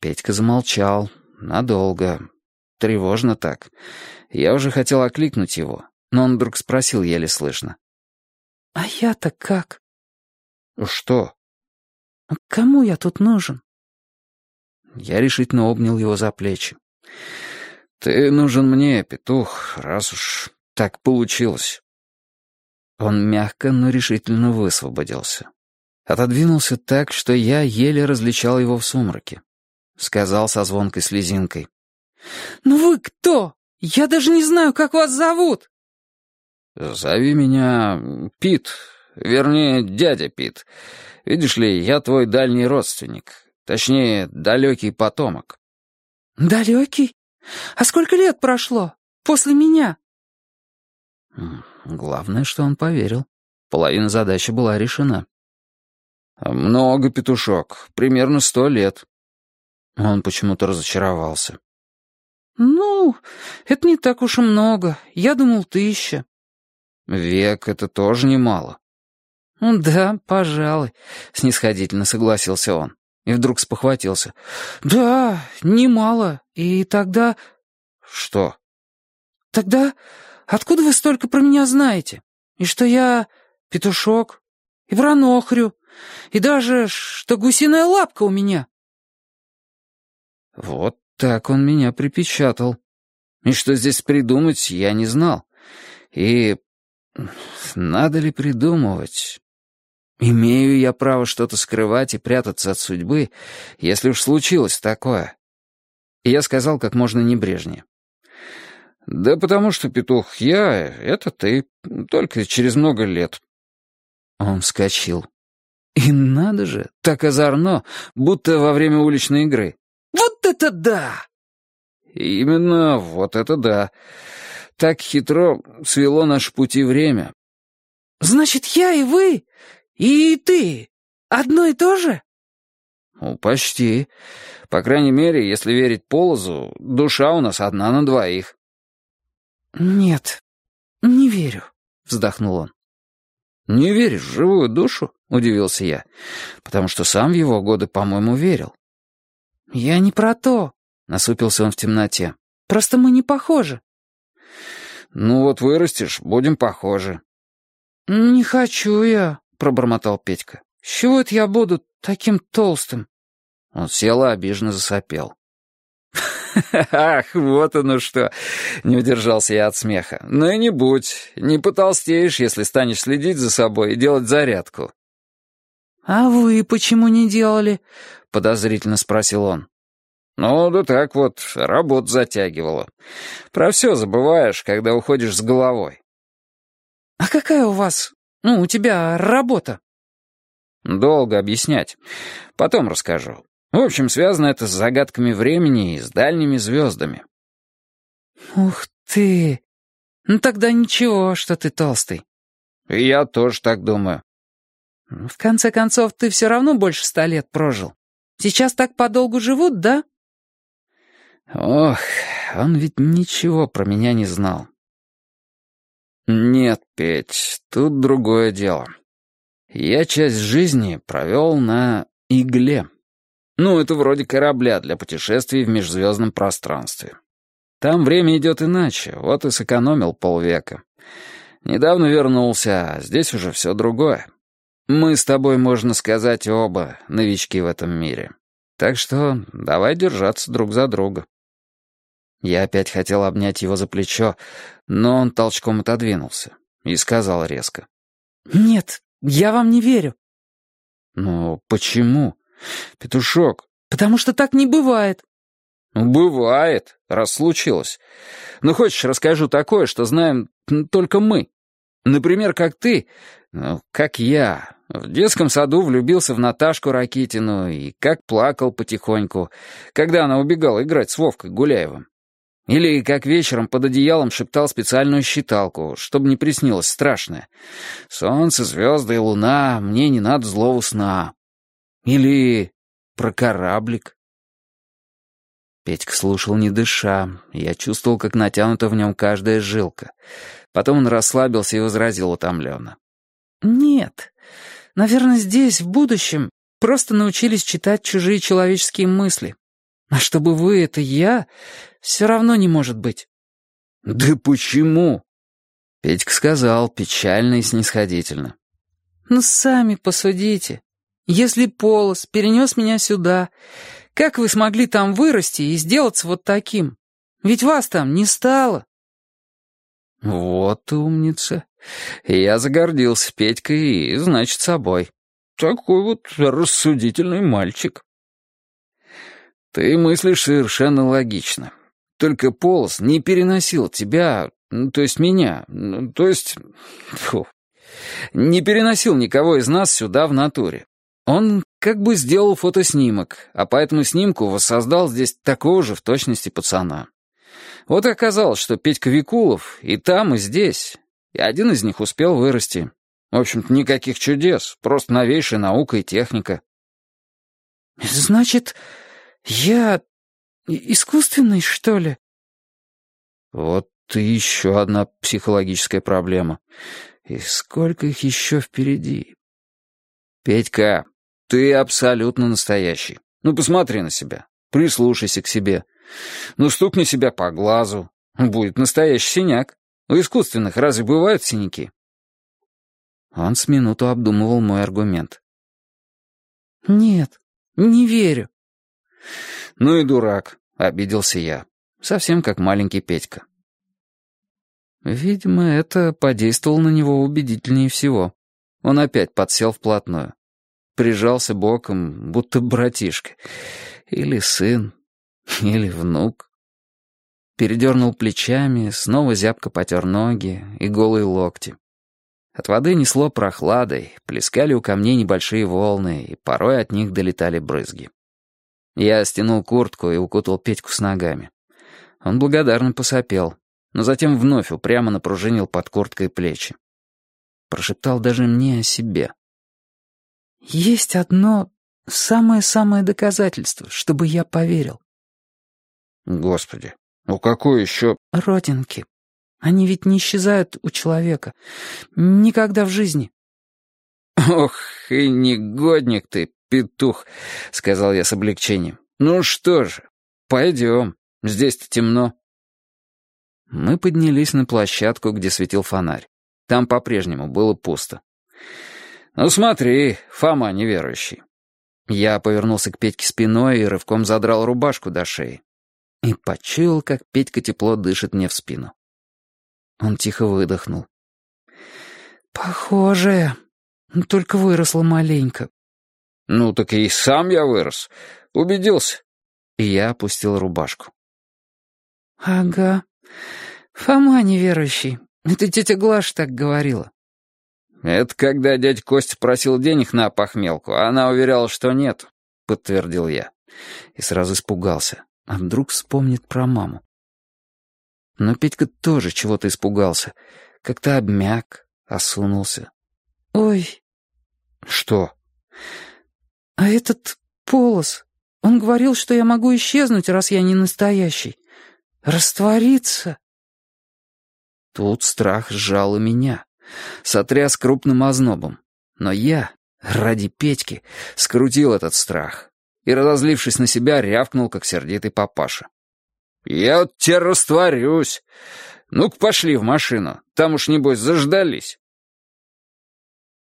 Петька замолчал. Надолго. Тревожно так. Я уже хотел окликнуть его, но он вдруг спросил еле слышно. «А я-то как?» «Что?» «Кому я тут нужен?» Я решительно обнял его за плечи. «Ты нужен мне, петух, раз уж так получилось». Он мягко, но решительно высвободился. Отодвинулся так, что я еле различал его в сумраке. Сказал со звонкой слезинкой. «Ну вы кто? Я даже не знаю, как вас зовут». «Зови меня Пит, вернее, дядя Пит. Видишь ли, я твой дальний родственник, точнее, далекий потомок». «Далекий? А сколько лет прошло? После меня?» Главное, что он поверил. Половина задачи была решена. «Много, петушок, примерно 100 лет». Он почему-то разочаровался. «Ну, это не так уж и много. Я думал, 1000». «Век — это тоже немало». «Да, пожалуй», — снисходительно согласился он. И вдруг спохватился. «Да, немало. И тогда...» «Что?» «Тогда откуда вы столько про меня знаете? И что я петушок, и про нохрю, и даже что гусиная лапка у меня?» Вот так он меня припечатал. И что здесь придумать, я не знал. И надо ли придумывать? Имею я право что-то скрывать и прятаться от судьбы, если уж случилось такое? И я сказал как можно небрежнее. «Да потому что, петух, я — это ты, только через много лет». Он вскочил. И надо же, так озорно, будто во время уличной игры. «Вот это да!» «Именно, вот это да. Так хитро свело наши пути время». «Значит, я и вы, и ты одно и то же?» «Ну, почти. По крайней мере, если верить Полозу, душа у нас одна на двоих». «Нет, не верю», — вздохнул он. «Не веришь в живую душу?» — удивился я, потому что сам в его годы, по-моему, верил. «Я не про то», — насупился он в темноте. «Просто мы не похожи». «Ну вот вырастешь, будем похожи». «Не хочу я», — пробормотал Петька. «С чего это я буду таким толстым?» Он сел и обиженно засопел. «Ах, вот оно что!» — не удержался я от смеха. «Ну и не будь, не потолстеешь, если станешь следить за собой и делать зарядку». «А вы почему не делали?» — подозрительно спросил он. «Ну, да так вот, работа затягивала. Про все забываешь, когда уходишь с головой». «А какая у вас, у тебя работа?» «Долго объяснять. Потом расскажу. В общем, связано это с загадками времени и с дальними звездами». «Ух ты! Ну тогда ничего, что ты толстый». «Я тоже так думаю». «В конце концов, ты все равно больше 100 лет прожил. Сейчас так подолгу живут, да?» Ох, он ведь ничего про меня не знал. «Нет, Петь, тут другое дело. Я часть жизни провел на игле. Ну, это вроде корабля для путешествий в межзвездном пространстве. Там время идет иначе, вот и сэкономил полвека. Недавно вернулся, а здесь уже все другое. Мы с тобой, можно сказать, оба новички в этом мире. Так что давай держаться друг за друга». Я опять хотел обнять его за плечо, но он толчком отодвинулся и сказал резко. «Нет, я вам не верю». «Ну, почему? Петушок». «Потому что так не бывает». «Ну, бывает, раз случилось. Ну, хочешь, расскажу такое, что знаем только мы. Например, как ты, как я, в детском саду влюбился в Наташку Ракитину и как плакал потихоньку, когда она убегала играть с Вовкой Гуляевым. Или как вечером под одеялом шептал специальную считалку, чтобы не приснилось страшное. «Солнце, звезды и луна, мне не надо злого сна». Или про кораблик. Петька слушал не дыша, я чувствовал, как натянута в нем каждая жилка. Потом он расслабился и возразил утомленно. «Нет, наверное, здесь, в будущем, просто научились читать чужие человеческие мысли. А чтобы вы — это я, все равно не может быть». «Да почему?» Петька сказал печально и снисходительно. «Ну, сами посудите. Если Полос перенес меня сюда, как вы смогли там вырасти и сделаться вот таким? Ведь вас там не стало». Вот умница. Я загордился Петькой и, значит, собой. Такой вот рассудительный мальчик. Ты мыслишь совершенно логично. Только Полос не переносил тебя, то есть меня, то есть... Фу. Не переносил никого из нас сюда в натуре. Он как бы сделал фотоснимок, а по этому снимку воссоздал здесь такого же в точности пацана. Вот и оказалось, что Петька Викулов и там, и здесь, и один из них успел вырасти. В общем-то, никаких чудес, просто новейшая наука и техника. «Значит, я искусственный, что ли?» Вот и еще одна психологическая проблема. И сколько их еще впереди? Петька, ты абсолютно настоящий. Ну, посмотри на себя, прислушайся к себе. Ну, стукни себя по глазу. Будет настоящий синяк. У искусственных разве бывают синяки? Он с минуту обдумывал мой аргумент. «Нет, не верю». Ну и дурак, обиделся я. Совсем как маленький Петька. Видимо, это подействовало на него убедительнее всего. Он опять подсел вплотную. Прижался боком, будто братишка. Или сын, или внук. Передернул плечами, снова зябко потер ноги и голые локти. От воды несло прохладой, плескали у камней небольшие волны, и порой от них долетали брызги. Я стянул куртку и укутал Петьку с ногами. Он благодарно посопел, но затем вновь упрямо напружинил под курткой плечи. Прошептал даже мне о себе. «Есть одно самое-самое доказательство, чтобы я поверил». «Господи, ну какое еще...» «Родинки. Они ведь не исчезают у человека. Никогда в жизни». «Ох, и негодник ты, петух», — сказал я с облегчением. «Ну что же, пойдем, здесь-то темно». Мы поднялись на площадку, где светил фонарь. Там по-прежнему было пусто. «Ну смотри, Фома неверующий». Я повернулся к Петьке спиной и рывком задрал рубашку до шеи. И почуял, как Петька тепло дышит мне в спину. Он тихо выдохнул. «Похоже, только выросла маленько». «Ну так и сам я вырос. Убедился». И я опустил рубашку. «Ага. Фома неверующий. Это тетя Глаша так говорила». «Это когда дядя Костя просил денег на похмелку, а она уверяла, что нет», — подтвердил я. И сразу испугался. А вдруг вспомнит про маму? Но Петька тоже чего-то испугался. Как-то обмяк, осунулся. «Ой». «Что?» «А этот Полос, он говорил, что я могу исчезнуть, раз я не настоящий. Раствориться». Тут страх сжал и меня. Сотряс крупным ознобом. Но я, ради Петьки, скрутил этот страх. И, разозлившись на себя, рявкнул, как сердитый папаша. «Я вот тебе растворюсь. Ну-ка пошли в машину, там уж, небось, заждались».